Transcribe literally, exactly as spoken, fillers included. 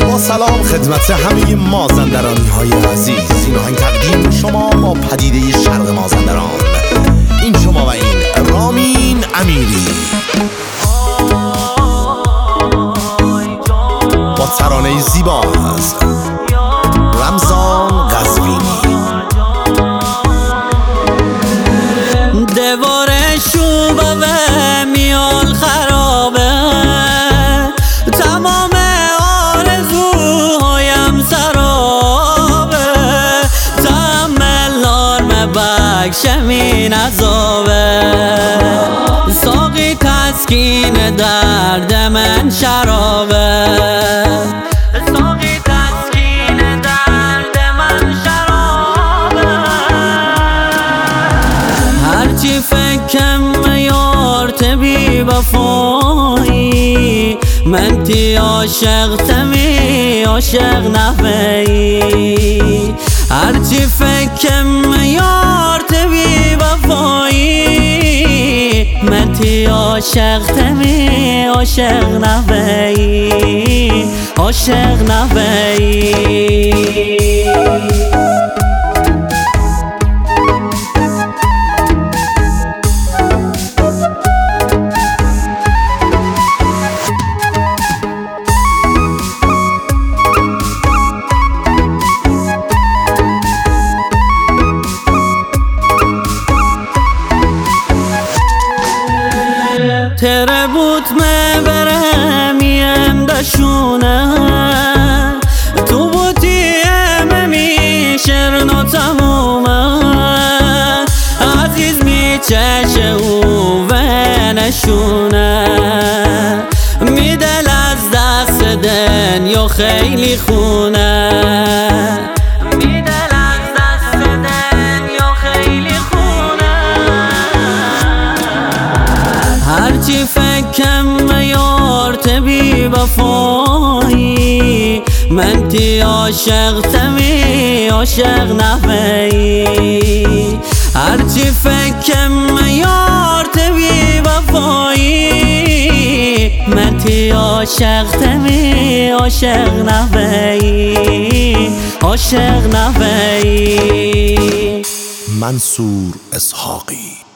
با سلام خدمت همه مازندرانی های عزیز. این آهنگ تقدیم شما با پدیده شرق مازندران. این شما و این رامین امیری با ترانه زیبا از رمضان قزوینی. دوارش شوبه و میال خرابه، تمام آرزوهایم سرابه، تحمل نار بکشم عذابه، ساقی تسکین درد من شرابه، ساقی تسکین درد من شرابه. هرچی فکرم یارت بی وفایی، من تی عاشق تمی عاشق نفعی. هرچی فکرم یارت بی وفایی، من تی عاشق تمی عاشق نفعی عاشق نفعی. تره بود مبرمیم دشونه، تو بودیم میشر نتمومه، عزیز میچشه او و نشونه، میدل از دست دنیا خیلی خونه، میدل از دست دنیا خیلی خونه. هرچی فکرم یارت بی وفایی، من تی عاشق تمی عاشق نفعی. هرچی فکرم یارت بی وفایی، من تی عاشق تمی عاشق نفعی عاشق نفعی. منصور اسحاقی.